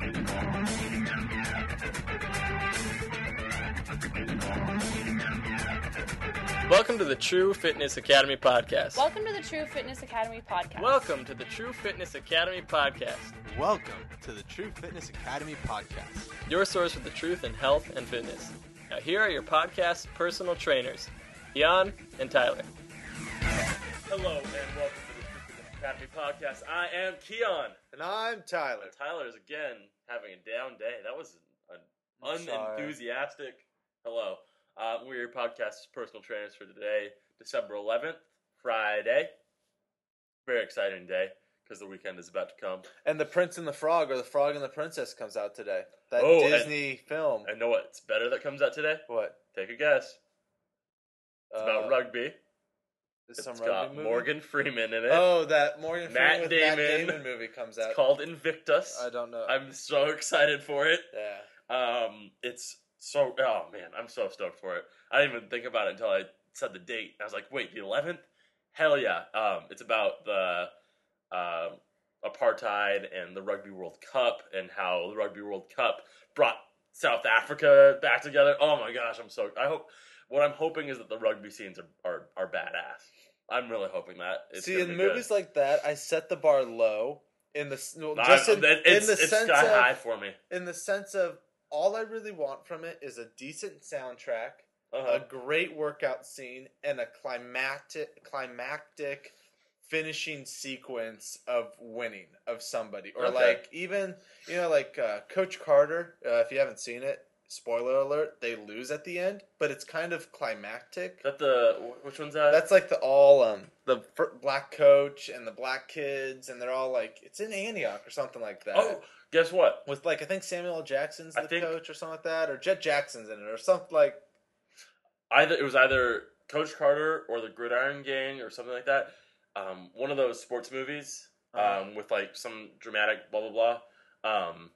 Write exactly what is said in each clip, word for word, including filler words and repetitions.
Welcome to the True Fitness Academy podcast. Welcome to the True Fitness Academy podcast. Welcome to the True Fitness Academy podcast. Welcome to the True Fitness Academy podcast. Your source for the truth in health and fitness. Now here are your podcast personal trainers, Jan and Tyler. Hello and welcome to the True Fitness Academy podcast. I am Keon. And I'm Tyler. And Tyler is again having a down day. That was an I'm unenthusiastic hello. Uh, we're your podcast personal trainers for today, December eleventh, Friday. Very exciting day because the weekend is about to come. And The Prince and the Frog, or The Frog and the Princess, comes out today. That Oh, Disney and, film. I know what's better that comes out today. What? Take a guess. It's Uh, about rugby. Is It's some got rugby movie? Morgan Freeman in it. Oh, that Morgan Matt Freeman with Damon. Matt Damon movie comes out. It's called Invictus. I don't know. I'm so excited for it. yeah. Um, it's so oh man, I'm so stoked for it. I didn't even think about it until I said the date. I was like, wait, the eleventh? Hell yeah! Um, it's about the uh, apartheid and the Rugby World Cup and how the Rugby World Cup brought South Africa back together. Oh my gosh, I'm so. I hope. What I'm hoping is that the rugby scenes are are, are badass. I'm really hoping that. It's See, gonna in be movies good. like that, I set the bar low. In the well, No, just I'm- in, it's, in the it's sense sky of high for me. in the sense of all I really want from it is a decent soundtrack, Uh-huh. a great workout scene, and a climactic, climactic finishing sequence of winning of somebody. Or Okay. like even, you know, like uh, Coach Carter, uh, if you haven't seen it, spoiler alert, they lose at the end, but it's kind of climactic. Is that the which one's that? That's like the all, um, the fir- black coach and the black kids, and they're all like, it's in Antioch or something like that. oh, guess what? With like I think Samuel L. Jackson's I the think- coach or something like that, or Jet Jackson's in it or something like. Either it was either Coach Carter or the Gridiron Gang or something like that. Um, one of those sports movies um, Uh-huh. with like some dramatic blah blah blah. Um,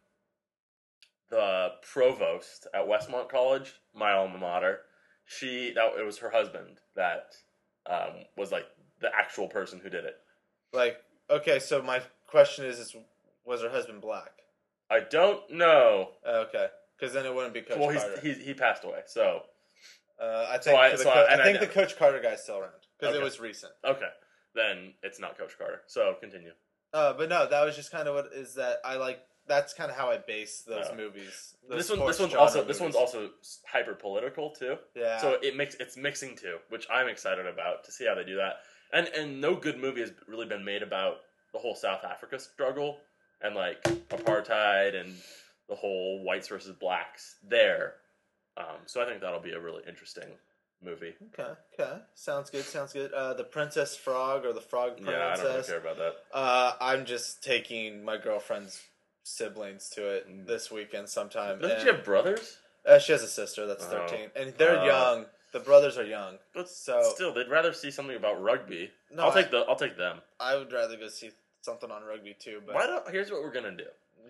the provost at Westmont College, my alma mater, she that it was her husband that um, was like the actual person who did it. Like, okay, so my question is, is was her husband black? I don't know. Okay, because then it wouldn't be Coach well, Carter. he's, he he passed away, so uh, I so think I- the, so co- I- I, and I think the know. Coach Carter guy's still around because Okay. it was recent. okay, then it's not Coach Carter. So continue. Uh, but no, that was just kind of what is that I like. That's kind of how I base those Oh. movies. Those This one, sports this one's genre also this one's movies. also hyper political too. yeah. So it makes it's mixing too, which I'm excited about to see how they do that. And and no good movie has really been made about the whole South Africa struggle and like apartheid and the whole whites versus blacks there. Um, so I think that'll be a really interesting movie. okay, okay, sounds good. Sounds good. Uh, the Princess Frog or the Frog Princess. Yeah, I don't really care about that. Uh, I'm just taking my girlfriend's siblings to it Mm. this weekend sometime. Doesn't and, she have brothers? uh, she has a sister that's Oh. thirteen, and they're Oh. young. The brothers are young, But so still, they'd rather see something about rugby. No, I'll I- take the I'll take them. I would rather go see something on rugby too. But Why don't? Here's what we're gonna do.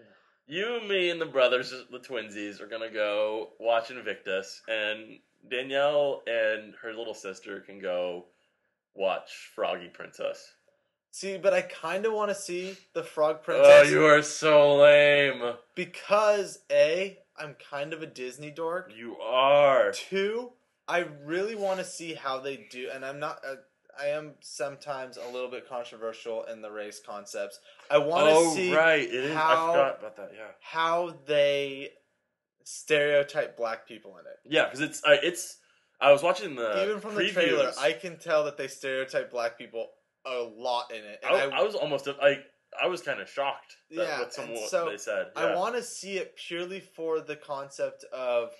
You, me, and the brothers, the twinsies, are gonna go watch Invictus, and Danielle and her little sister can go watch Froggy Princess. see, but I kind of want to see the Frog Oh, Princess you are so lame. because a I'm kind of a Disney dork. You are. Two, I really want to see how they do, and I'm not. Uh, I am sometimes a little bit controversial in the race concepts. I want to Oh, see right. It is. how- I forgot about that. Yeah. how they stereotype black people in it. Yeah, because it's uh, it's. I was watching the Even from the previews. trailer, I can tell that they stereotype black people a lot in it. And I, I was almost like I was kind of shocked. That, Yeah, with some and of what so they said. I Yeah. want to see it purely for the concept of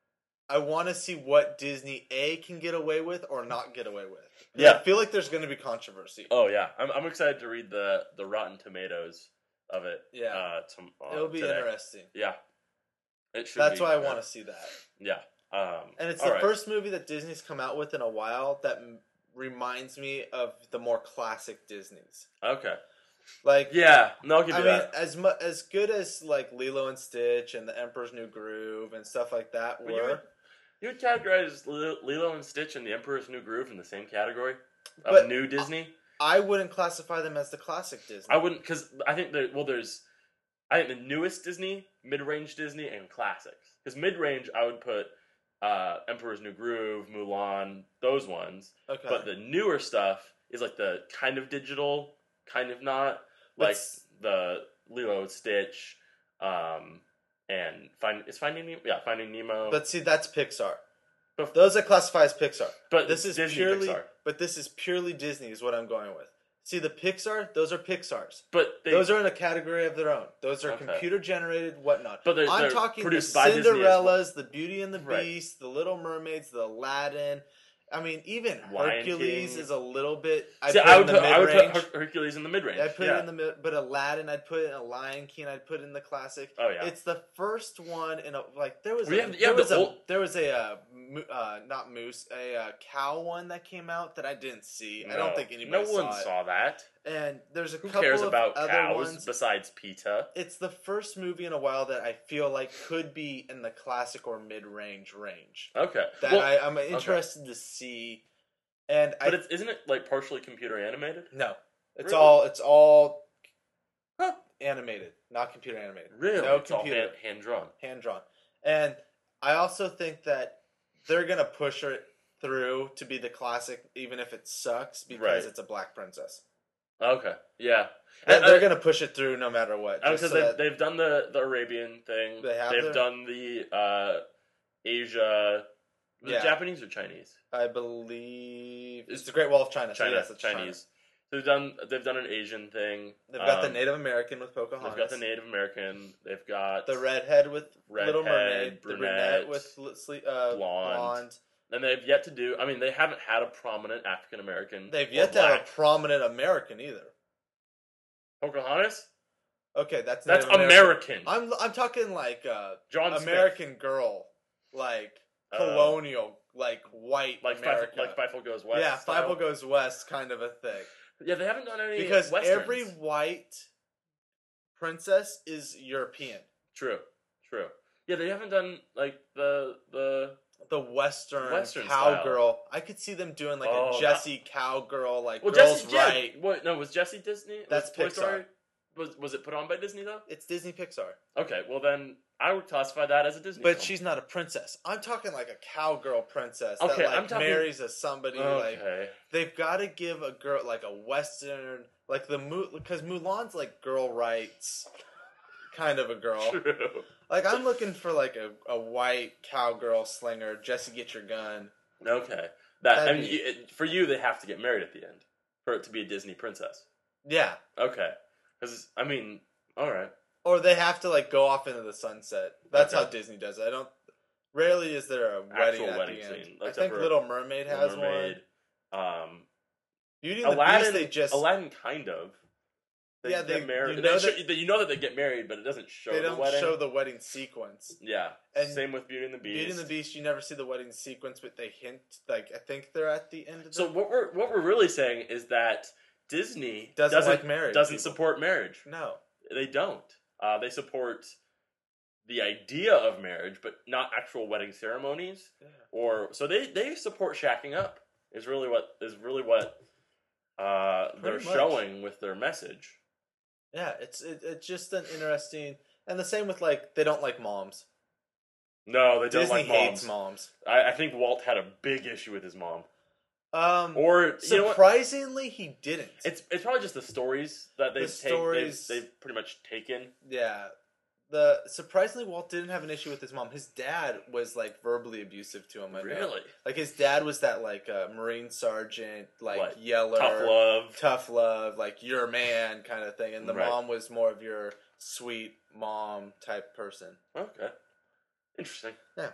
I want to see what Disney A can get away with or not get away with. 'Cause Yeah. I feel like there's going to be controversy. Oh yeah, I'm I'm excited to read the the Rotten Tomatoes of it. Yeah. uh, tom- uh, It'll be today. interesting. Yeah, it should. That's be, why I uh, want to see that. Yeah, um, And it's all the right. first movie that Disney's come out with in a while that m- reminds me of the more classic Disney's. Okay. Like Yeah, no, I'll give I you mean, that. as mu- as good as like Lilo and Stitch and The Emperor's New Groove and stuff like that But you were, would, you would categorize Lilo Lilo and Stitch and The Emperor's New Groove in the same category of But- new Disney. I wouldn't classify them as the classic Disney. I wouldn't, because I think there. Well, there's I think the newest Disney, mid-range Disney, and classics. Because mid-range, I would put uh, Emperor's New Groove, Mulan, those ones. Okay. But the newer stuff is like the kind of digital, kind of not. But Like s- the Lilo and Stitch, um, and find is Finding Nemo. Yeah, Finding Nemo. But see, that's Pixar. But- Those are classified as Pixar. but This is Disney purely, Pixar. but this is purely Disney, is what I'm going with. See, the Pixar, those are Pixar's. But they, Those are in a category of their own. Those are Okay. computer generated, whatnot. But they're- I'm they're talking the produced by Disney as well. Cinderellas, the Beauty and the Right. Beast, the Little Mermaids, the Aladdin. I mean, even Lion Hercules King. is a little bit. I See, put I in would the put I would mid-range. put Her- Hercules in the mid range. I put yeah. it in the mid, but Aladdin, I'd put in a Lion King. I'd put in the classic. Oh yeah. It's the first one in a like there was We a, have- yeah, there the was a old- there was a uh, mo- uh, not moose a uh, cow one that came out that I didn't see. I don't No. think anybody No saw one it. saw that. And there's a Who couple cares of about other cows ones. besides PETA? It's the first movie in a while that I feel like could be in the classic or mid range range. Okay. That Well, I, I'm interested to see. And but I it's, isn't it like partially computer animated? no, it's Really? all it's all Huh. animated, not computer animated. Really? No it's all computer. hand, hand drawn. hand drawn. And I also think that they're gonna push it through to be the classic, even if it sucks, because Right. it's a black princess. Okay. Yeah. They're, And- they're and- gonna push it through no matter what. Because just so they've, that- they've done the, the Arabian thing. They have They've their- done the uh, Asia. Was Yeah. it Japanese or Chinese? I believe It's it's the Great Wall of China. so China. yes, it's China. Chinese. So they've done they've done an Asian thing. They've got the Um, Native American with Pocahontas. They've got the Native American. They've got the redhead with Little Redhead, Mermaid. The brunette, brunette with li- sle- uh, blonde. blonde. And they've yet to do. I mean, they haven't had a prominent African American. They've or yet to have black. a prominent American either. Pocahontas. Okay, that's That's Native American. I'm I'm talking like uh, John Smith. American Girl, like Uh, colonial, like white like America. Five, like Fievel Goes West. yeah, style. Five Goes West kind of a thing. Yeah, they haven't done any Because westerns. every white princess is European. True, true. Yeah, they haven't done like the the. The Western, Western cowgirl. I could see them doing like Oh, a Jessie cowgirl, like Well, girls Jesse, yeah, right. What? No, was Jesse Disney? That's was Toy Pixar. Story? Was was it put on by Disney though? It's Disney Pixar. Okay, well then I would classify that as a Disney. But film. she's not a princess. I'm talking like a cowgirl princess Okay, that like I'm talking- marries a somebody like okay. they've got to give a girl like a Western, like the Mu because Mulan's like girl rights kind of a girl. True. Like I'm looking for like a, a white cowgirl slinger. Jesse, get your gun. Okay. That I That'd mean, be- you, it, for you, they have to get married at the end for it to be a Disney princess. Yeah, Okay. Because I mean, all right. or they have to like go off into the sunset. That's Okay. how Disney does it. I don't. Rarely is there a wedding Actual at wedding the end. scene, I except think for Little Mermaid has Little Mermaid, one. Um, Beauty and the Aladdin. Beast, they just Aladdin, kind of. They Yeah, get they- married. you They know show- that- you know that they get married, but it doesn't show they the don't wedding. show the wedding sequence. Yeah. And Same with Beauty and the Beast. Beauty and the Beast, you never see the wedding sequence, but they hint like I think they're at the end of So the what we're what we're really saying is that Disney Doesn't doesn't like married doesn't people. support marriage. No. They don't. Uh, they support the idea of marriage, but not actual wedding ceremonies. Yeah. Or so they, they support shacking up. Is really what is really what uh, they're Pretty much. showing with their message. Yeah, it's it, it's just an interesting and the same with like they don't like moms. No, they don't Disney like moms. hates moms. I, I think Walt had a big issue with his mom. Um Or you know what? surprisingly he didn't. It's it's probably just the stories that they've The take, stories- they've, they've pretty much taken. Yeah. The surprisingly Walt didn't have an issue with his mom. His dad was like verbally abusive to him. I know. Really, Like his dad was that like uh, Marine sergeant, like What? yeller, tough love. tough love, like you're a man kind of thing. And the Right. mom was more of your sweet mom type person. Okay, interesting. Yeah.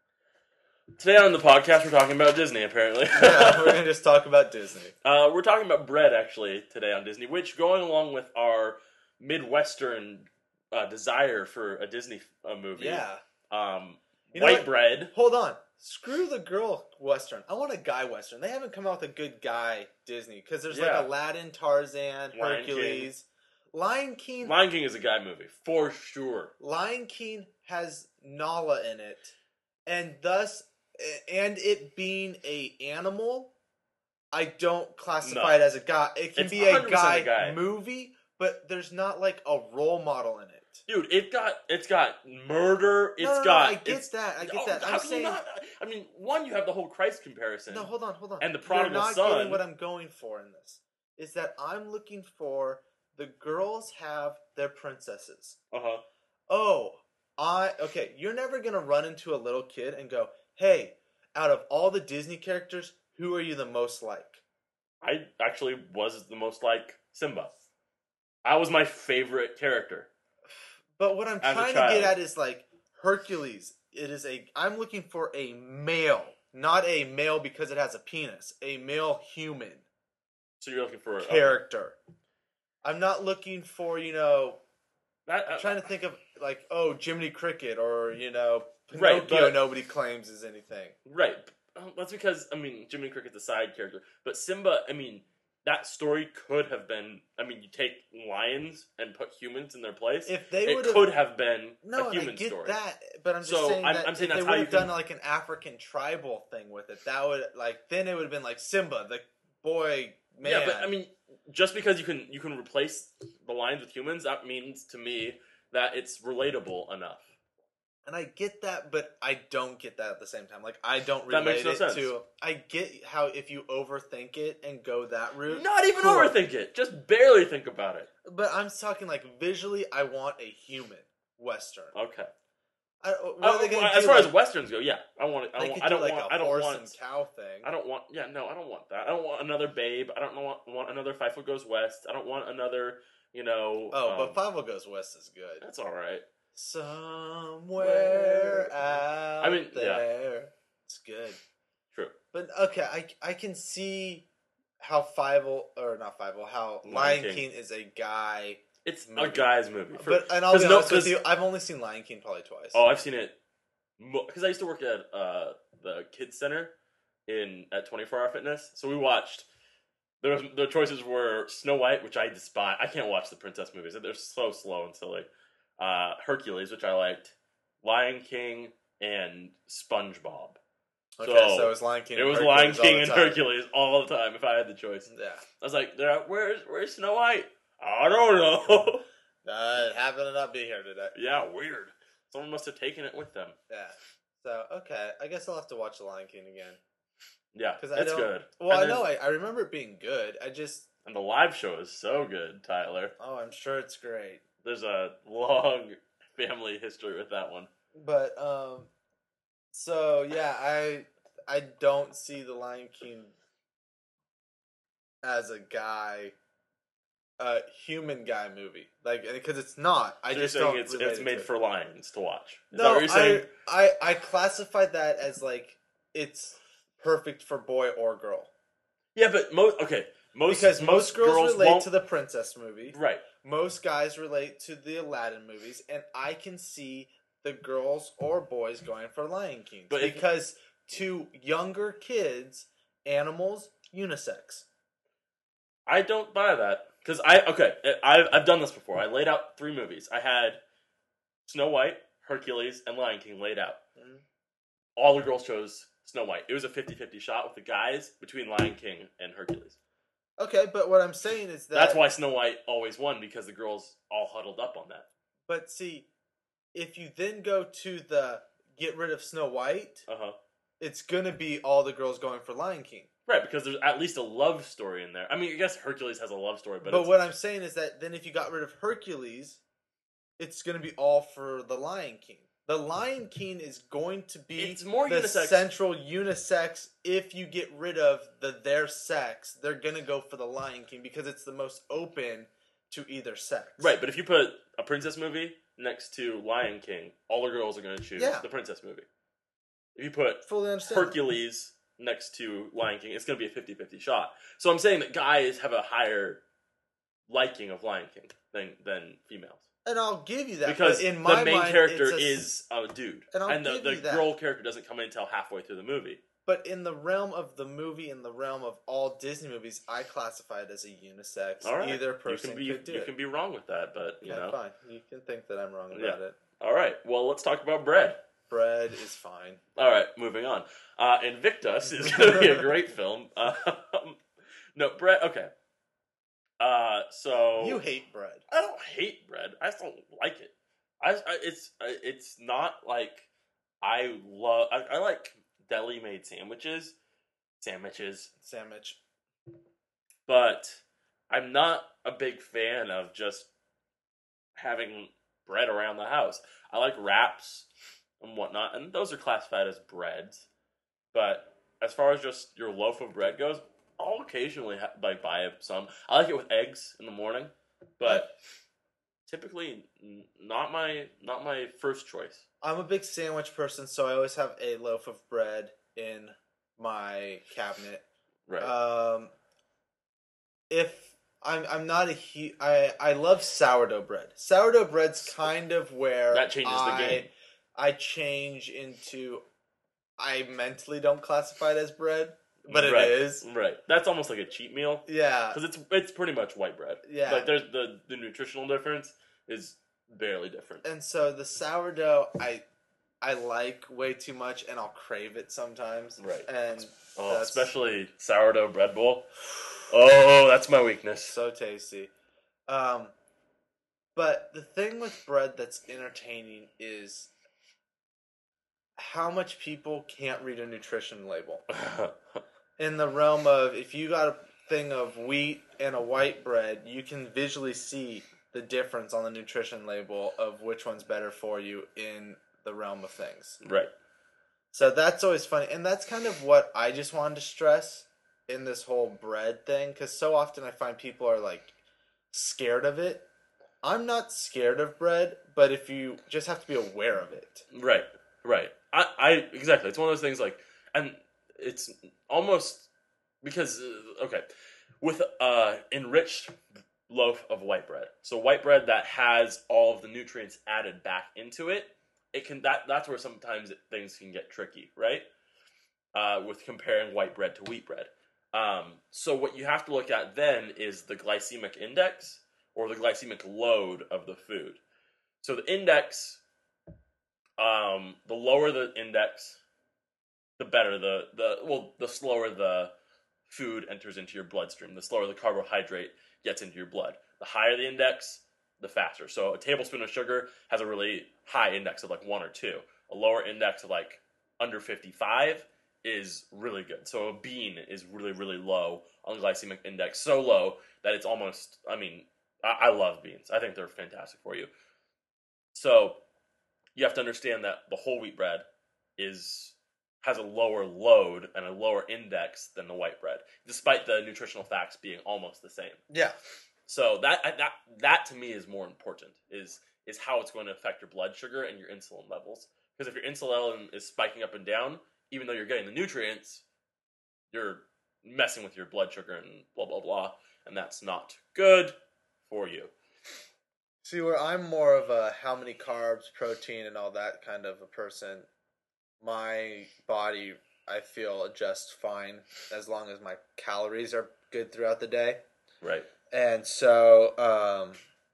Today on the podcast, we're talking about Disney. Apparently, Yeah, we're gonna just talk about Disney. uh, we're talking about bread actually today on Disney, which going along with our Midwestern uh, desire for a Disney uh, movie. Yeah. Um, You know white what? bread. Hold on. Screw the girl western. I want a guy western. They haven't come out with a good guy Disney because there's Yeah. like Aladdin, Tarzan, Lion Hercules, Lion King. Lion King is a guy movie for sure. Lion King has Nala in it, and thus, and it being a animal, I don't classify No. it as a guy. It can It's be a one hundred percent guy, a guy. movie, but there's not like a role model in it. Dude, it got it's got murder. It's no, no, no, got. I get it's, that. I get oh, that. How I'm can saying. you not? I mean, one, you have the whole Christ comparison. No, hold on, hold on. And the prodigal You're not son. getting what I'm going for in this. Is that I'm looking for the girls have their princesses. Uh huh. Oh, I okay. You're never gonna run into a little kid and go, "Hey, out of all the Disney characters, who are you the most like?" I actually was the most like Simba. I was my favorite character. But what I'm As a trying to child. get at is like Hercules. It is a. I'm looking for a male, not a male because it has a penis. A male human So you're looking for a character. I'm not looking for you know. That, I'm trying to think of like oh Jiminy Cricket or you know Right, Pinocchio. but- Nobody claims is anything. Right. Oh, that's because, I mean, Jiminy Cricket's a side character. But Simba, I mean, that story could have been, I mean, you take lions and put humans in their place. If they it would have could have been no, a and human I get story. that, but I'm just So, saying I'm- that I'm saying if that's they how would you have done can- like an African tribal thing with it, that would like then it would have been like Simba, the boy man. Yeah, but I mean, just because you can you can replace the lions with humans, that means to me that it's relatable enough. and I get that, but I don't get that at the same time. Like I don't That relate makes no it sense. to. I get how if you overthink it and go that route, Not even cool. overthink it. Just barely think about it. But I'm talking like visually, I want a human western. Okay. I, what Oh, are they gonna as do? far like, as westerns go, yeah, I want. I they don't. could I do don't like want. a I don't horse want. and cow thing. I don't want. Yeah, no, I don't want that. I don't want another Babe. I don't want want another Five Foot Goes West. I don't want another. You know. Oh, um, but Five Goes West is good. That's all right. Somewhere out I mean, yeah. there. It's good. True. But okay, I, I can see how Five or not Five how Lion Lion King. King. is a guy. It's a Movie. guy's movie. For- But and I'll be 'cause no- honest with 'cause- you, I've only seen Lion King probably twice. Oh, I've seen it because I used to work at uh, the kids center in at twenty-four hour Fitness. So we watched. There was, the choices were Snow White, which I despise. I can't watch the princess movies; they're so slow and silly. Uh, Hercules, which I liked. Lion King and SpongeBob. okay, so so, it was Lion King. It and was Hercules Lion all King the and time. Hercules all the time if I had the choice. Yeah, I was like, "There, where's where's Snow White? I don't know." uh, it happened to not be here today. Yeah, weird. Someone must have taken it with them. Yeah. So okay, I guess I'll have to watch The Lion King again Yeah, because I it's don't. good. Well, And I know there's- I, I remember it being good. I just And the live show is so good, Tyler. oh, I'm sure it's great. There's a long family history with that one. But um, so yeah, I I don't see the Lion King as a guy, a human guy movie, like because it's not. I So you're just saying don't. it's relate it's it made to it. for lions to watch. Is that No, what you're saying? I, I I classified that as like it's perfect for boy or girl Yeah, but most okay, most because most girls, relate won't, to the princess movie. right. Most guys relate to the Aladdin movies, and I can see the girls or boys going for Lion King. But if- because to younger kids, animals unisex. I don't buy that because I okay. I've I've done this before. I laid out three movies. I had Snow White, Hercules, and Lion King laid out. Mhm. All the girls chose Snow White. It was a fifty-fifty shot with the guys between Lion King and Hercules. Okay, but what I'm saying is that That's why Snow White always won because the girls all huddled up on that. But see, if you then go to the get rid of Snow White, Uh huh. it's gonna be all the girls going for Lion King. Right, because there's at least a love story in there. I mean, I guess Hercules has a love story, but, But, it's, what I'm saying is that then if you got rid of Hercules, it's going to be all for the Lion King. The Lion King is going to be It's more the unisex. central unisex. If you get rid of the their sex, they're going to go for the Lion King because it's the most open to either sex. right. But if you put a princess movie next to Lion King, all the girls are going to choose Yeah. the princess movie. If you put Fully understand. Hercules next to Lion King, it's going to be a fifty-fifty shot. So I'm saying that guys have a higher liking of Lion King than than females. And I'll give you that Because but in my the main mind, character it's a- is a dude. And I'll the, give the you that. girl character doesn't come in until halfway through the movie. But in the realm of the movie, in the realm of all Disney movies, I classify it as a unisex. All right. Either person you can be, could do You it. can be wrong with that, but, you Okay, know. fine. You can think that I'm wrong about Yeah. it. All right. Well, let's talk about bread. Bread is fine. All right, moving on. Uh, Invictus is going to be a great film. Um, no, bread. Okay. Uh, so You hate bread. I don't hate bread. I just don't like it. I, I it's it's not like I love. I, I like deli made sandwiches, sandwiches, Sandwich. but I'm not a big fan of just having bread around the house. I like wraps and whatnot, and those are classified as breads. But as far as just your loaf of bread goes, I'll occasionally ha- like buy some. I like it with eggs in the morning, but typically n- not my not my first choice. I'm a big sandwich person, so I always have a loaf of bread in my cabinet. Right. Um, if I'm I'm not a he, I I love sourdough bread. Sourdough bread's kind of where That changes the I, game. I change into I mentally don't classify it as bread, but it Right. is. Right. That's almost like a cheat meal Yeah. because it's it's pretty much white bread. Yeah. Like there's the the nutritional difference is barely different. And so the sourdough I I like way too much, and I'll crave it sometimes. Right. And Oh, that's especially sourdough bread bowl. Oh, that's my weakness. so tasty. Um, but the thing with bread that's entertaining is how much people can't read a nutrition label. In the realm of, if you got a thing of wheat and a white bread, you can visually see the difference on the nutrition label of which one's better for you in the realm of things. Right. So that's always funny. And that's kind of what I just wanted to stress in this whole bread thing, because so often I find people are like scared of it. I'm not scared of bread, but if you just have to be aware of it. Right. Right. I, I exactly. It's one of those things like, and it's almost because uh, okay, with uh enriched loaf of white bread. So white bread that has all of the nutrients added back into it, it can that that's where sometimes it, things can get tricky, right? Uh, with comparing white bread to wheat bread. Um, so what you have to look at then is the glycemic index or the glycemic load of the food. So the index, um, the lower the index, the better the the well, the slower the food enters into your bloodstream. The slower the carbohydrate gets into your blood. The higher the index, the faster. So a tablespoon of sugar has a really high index of like one or two. A lower index of like under fifty-five is really good. So a bean is really, really low on the glycemic index. So low that it's almost, I mean, I, I love beans. I think they're fantastic for you. So you have to understand that the whole wheat bread is has a lower load and a lower index than the white bread, despite the nutritional facts being almost the same. Yeah. So that that that to me is more important. Is is how it's going to affect your blood sugar and your insulin levels. Because if your insulin is spiking up and down, even though you're getting the nutrients, you're messing with your blood sugar and blah blah blah, and that's not good for you. See, where I'm more of a how many carbs, protein, and all that kind of a person, my body, I feel, adjusts fine as long as my calories are good throughout the day. Right. And so, um,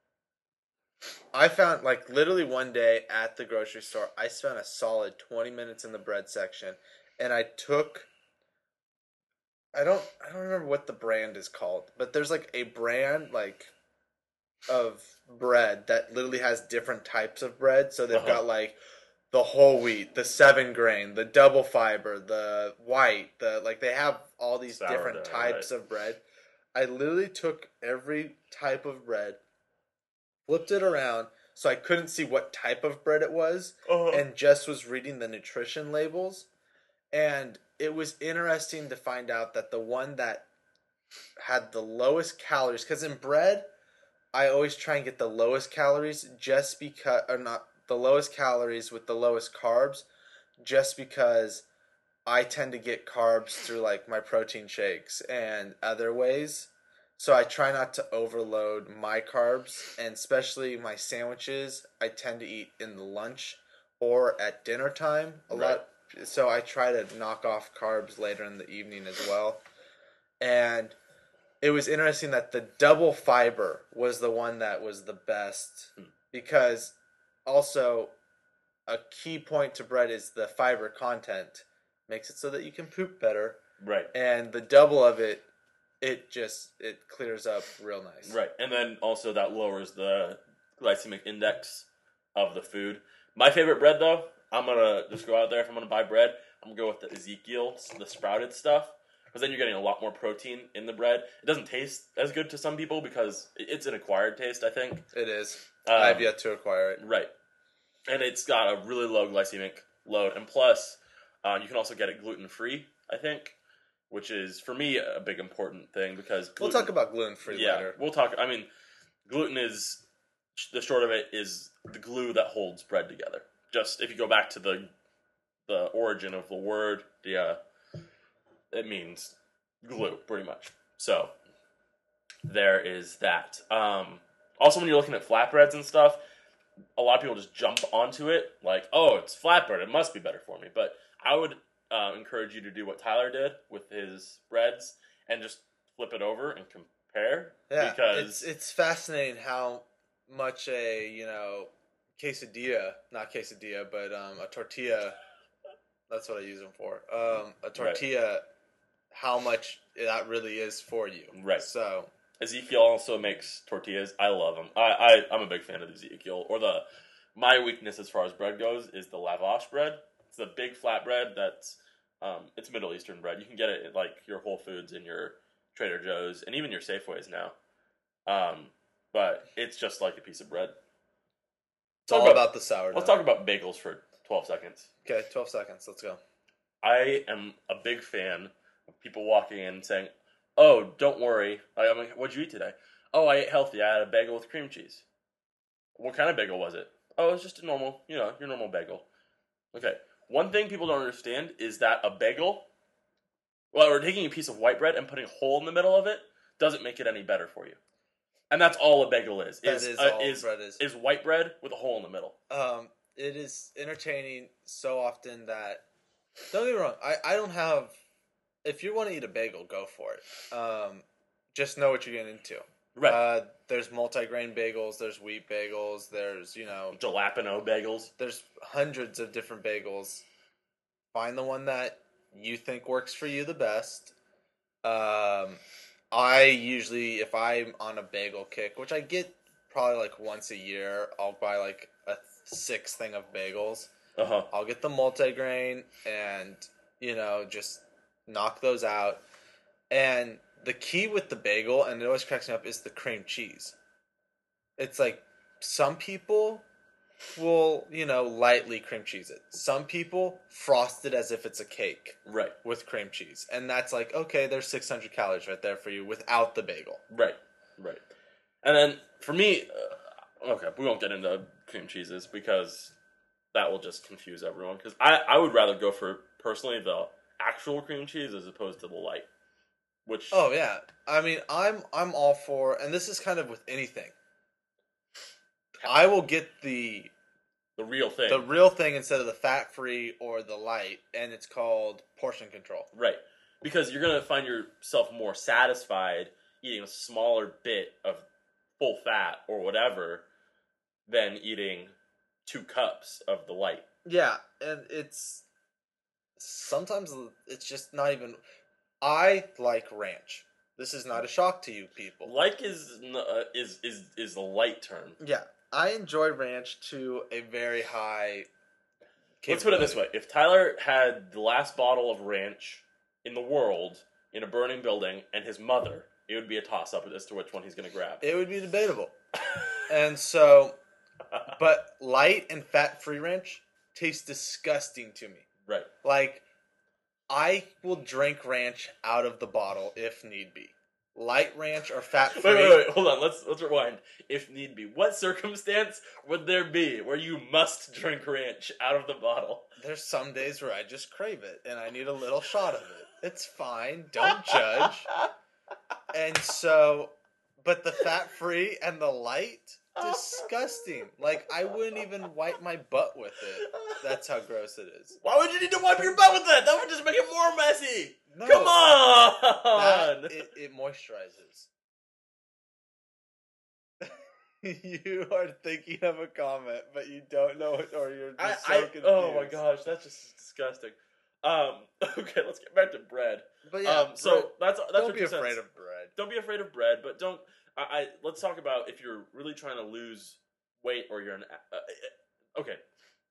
I found, like, literally one day at the grocery store, I spent a solid twenty minutes in the bread section, and I took, I don't, I don't remember what the brand is called, but there's, like, a brand, like, of bread that literally has different types of bread. So they've Uh-huh. got, like, the whole wheat, the seven grain, the double fiber, the white, the, like, they have all these Sourdough, different types right. of bread. I literally took every type of bread, flipped it around so I couldn't see what type of bread it was, Uh-huh. and just was reading the nutrition labels. And it was interesting to find out that the one that had the lowest calories, because in bread, I always try and get the lowest calories just because, or not, the lowest calories with the lowest carbs, just because I tend to get carbs through like my protein shakes and other ways. So I try not to overload my carbs, and especially my sandwiches, I tend to eat in the lunch or at dinner time a Right. lot. So I try to knock off carbs later in the evening as well. And it was interesting that the double fiber was the one that was the best, because also a key point to bread is the fiber content makes it so that you can poop better, Right. and the double of it, it just it clears up real nice. Right. And then also that lowers the glycemic index of the food. My favorite bread, though, I'm gonna just go out there. If I'm gonna buy bread, I'm gonna go with the Ezekiel, the sprouted stuff, because then you're getting a lot more protein in the bread. It doesn't taste as good to some people because it's an acquired taste, I think. It is. Um, I've yet to acquire it. Right. And it's got a really low glycemic load. And plus, uh, you can also get it gluten-free, I think, which is, for me, a big important thing because gluten... We'll talk about gluten-free yeah, later. we'll talk... I mean, gluten is... The short of it is the glue that holds bread together. Just, if you go back to the the origin of the word, the, uh, it means glue, pretty much. So, there is that. Um, also, when you're looking at flatbreads and stuff, a lot of people just jump onto it, like, oh, it's flatbread, it must be better for me. But I would uh, encourage you to do what Tyler did with his breads and just flip it over and compare. Yeah, because it's it's fascinating how much a, you know, quesadilla, not quesadilla, but um, a tortilla, that's what I use them for, um, a tortilla, right. How much that really is for you. Right. So... Ezekiel also makes tortillas. I love them. I, I, I'm a big fan of Ezekiel. Or the, my weakness as far as bread goes is the lavash bread. It's a big flat bread that's, um, it's Middle Eastern bread. You can get it at like your Whole Foods and your Trader Joe's and even your Safeways now. Um, but it's just like a piece of bread. It's all about, about the sourdough. Let's talk about bagels for twelve seconds. Okay, twelve seconds. Let's go. I am a big fan of people walking in and saying, oh, don't worry. I'm like, what'd you eat today? Oh, I ate healthy. I had a bagel with cream cheese. What kind of bagel was it? Oh, it was just a normal, you know, your normal bagel. Okay. One thing people don't understand is that a bagel, well, we're taking a piece of white bread and putting a hole in the middle of it doesn't make it any better for you. And that's all a bagel is. That is, is uh, all is, bread is. Is white bread with a hole in the middle. Um, it is entertaining so often that, don't get me wrong, I, I don't have... If you want to eat a bagel, go for it. Um, just know what you're getting into. Right. Uh, there's multi-grain bagels. There's wheat bagels. There's, you know... Jalapeno bagels. There's hundreds of different bagels. Find the one that you think works for you the best. Um, I usually, if I'm on a bagel kick, which I get probably like once a year, I'll buy like a six thing of bagels. Uh-huh. I'll get the multi-grain and, you know, just... knock those out. And the key with the bagel, and it always cracks me up, is the cream cheese. It's like some people will, you know, lightly cream cheese it. Some people frost it as if it's a cake. Right. With cream cheese. And that's like, okay, there's six hundred calories right there for you without the bagel. Right. Right. And then for me, uh, okay, we won't get into cream cheeses because that will just confuse everyone. Because I, I would rather go for, personally, the actual cream cheese as opposed to the light, which oh yeah, I mean I'm I'm all for, and this is kind of with anything. I will get the the real thing, the real thing instead of the fat free or the light, and it's called portion control. Right, because you're gonna find yourself more satisfied eating a smaller bit of full fat or whatever than eating two cups of the light. Yeah, and it's. Sometimes it's just not even... I like ranch. This is not a shock to you people. Like is uh, is is is the light term. Yeah. I enjoy ranch to a very high... Let's put it this way. If Tyler had the last bottle of ranch in the world in a burning building and his mother, it would be a toss-up as to which one he's going to grab. It would be debatable. And so... But light and fat-free ranch tastes disgusting to me. Right. Like, I will drink ranch out of the bottle if need be. Light ranch or fat free. Wait, wait, wait, hold on. Let's let's rewind. If need be, what circumstance would there be where you must drink ranch out of the bottle? There's some days where I just crave it and I need a little shot of it. It's fine. Don't judge. And so, but the fat free and the light, disgusting. Like, I wouldn't even wipe my butt with it. That's how gross it is. Why would you need to wipe your butt with that? That would just make it more messy. No, Come on. That, it, it moisturizes. You are thinking of a comment, but you don't know it, or you're just I, so I, confused. Oh my gosh, that's just disgusting. Um, okay, let's get back to bread. But yeah, um, so bread, that's that's don't your be two afraid cents. of bread. Don't be afraid of bread, but don't. I, I let's talk about if you're really trying to lose weight or you're an. Uh,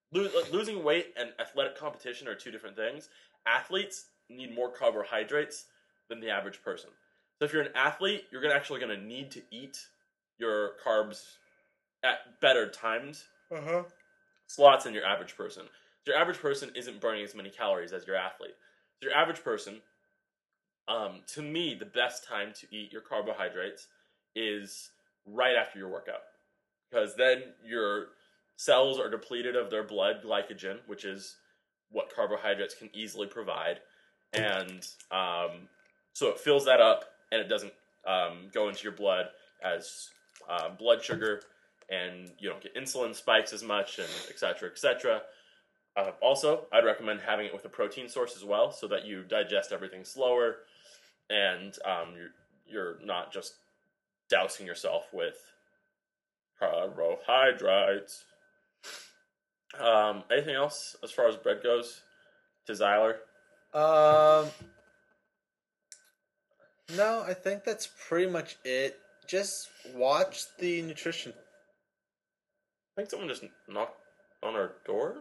Lo- losing weight and athletic competition are two different things. Athletes need more carbohydrates than the average person. So if you're an athlete, you're gonna actually going to need to eat your carbs at better times Uh-huh. slots than your average person. Your average person isn't burning as many calories as your athlete. Your average person, um, to me, the best time to eat your carbohydrates is right after your workout. Because then your cells are depleted of their blood glycogen, which is what carbohydrates can easily provide. And um, so it fills that up, and it doesn't um, go into your blood as uh, blood sugar, and you don't get insulin spikes as much, and et cetera, et cetera. Uh, also, I'd recommend having it with a protein source as well, so that you digest everything slower, and um, you're, you're not just dousing yourself with carbohydrates. Um, anything else as far as bread goes to Zyler? Um, no, I think that's pretty much it. Just watch the nutrition. I think someone just knocked on our door.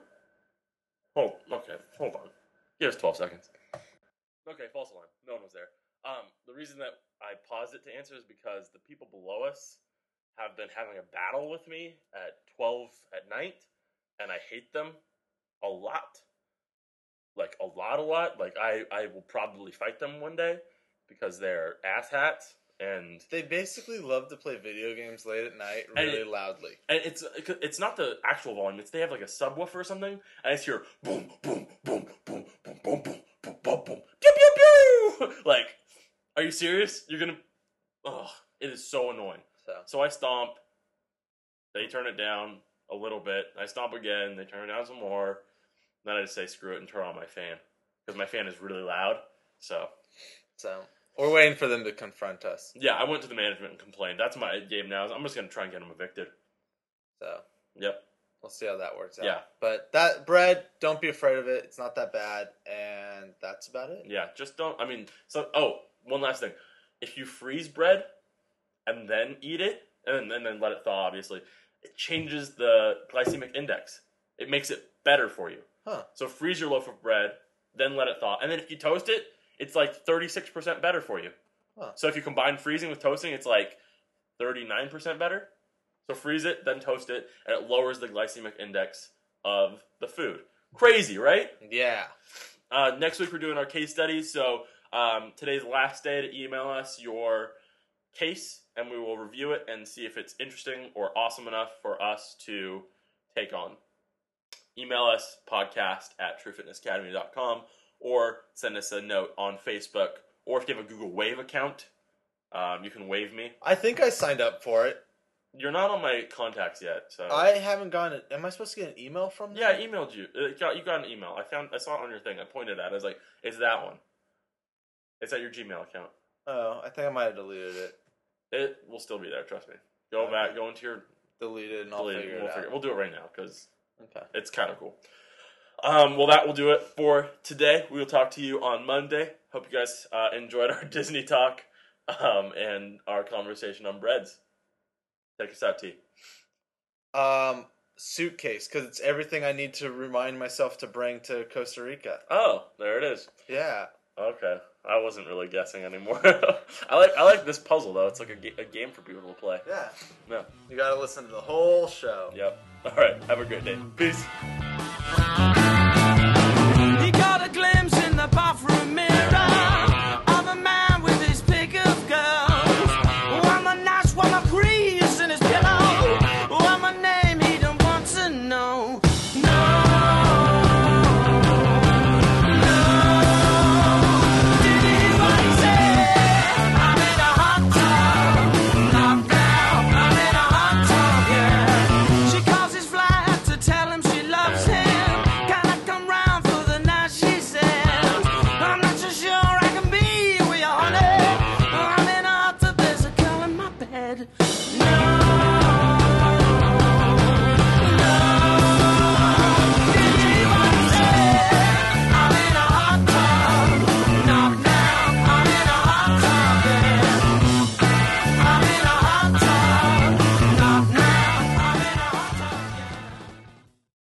Hold, okay, hold on. Give us twelve seconds. Okay, false alarm. No one was there. Um, the reason that I paused it to answer is because the people below us have been having a battle with me at twelve at night, and I hate them a lot. Like, a lot, a lot. Like, I, I will probably fight them one day because they're asshats, and... They basically love to play video games late at night And really it- loudly. And it's it's not the actual volume. It's they have like a subwoofer or something, and I just hear boom, boom, boom, boom, boom, boom, boom, boom, boom, boom, pew, pew, pew. Like, are you serious? You're gonna? Oh, it is so annoying. So So I stomp. They turn it down a little bit. I stomp again. They turn it down some more. Then I just say screw it and turn on my fan because my fan is really loud. So so we're waiting for them to confront us. yeah, I went to the management and complained. That's my game now. I'm just gonna try and get them evicted. So Yep. we'll see how that works out. Yeah. But that bread, don't be afraid of it. It's not that bad, and that's about it. Yeah, just don't. I mean, so oh, one last thing: if you freeze bread and then eat it, and, and then let it thaw, obviously, it changes the glycemic index. It makes it better for you. Huh. So freeze your loaf of bread, then let it thaw, and then if you toast it, it's like thirty-six percent better for you. Huh. So if you combine freezing with toasting, it's like thirty-nine percent better. So freeze it, then toast it, and it lowers the glycemic index of the food. Crazy, right? Yeah. Uh, next week we're doing our case studies, so um, today's the last day to email us your case, and we will review it and see if it's interesting or awesome enough for us to take on. Email us, podcast at true fitness academy dot com, or send us a note on Facebook, or if you have a Google Wave account, um, you can wave me. I think I signed up for it. You're not on my contacts yet, so... I haven't gotten it. Am I supposed to get an email from them? Yeah, I emailed you. Uh, got- You got an email. I found. I saw it on your thing. I pointed at it. I was like, it's that one. It's at your Gmail account. Oh, I think I might have deleted it. It will still be there, trust me. Go Okay. back, go into your... Deleted and I'll delete it. figure We'll, it out. figure, we'll do it right now, because Okay. it's kind of cool. Um, well, that will do it for today. We will talk to you on Monday. Hope you guys uh, enjoyed our Disney talk um, and our conversation on breads. Take us out, T. Um, suitcase, because it's everything I need to remind myself to bring to Costa Rica. Oh, there it is. Yeah. Okay, I wasn't really guessing anymore. I like I like this puzzle though. It's like a, ga- a game for people to play. Yeah. Yeah. You gotta listen to the whole show. Yep. All right. Have a great day. Peace.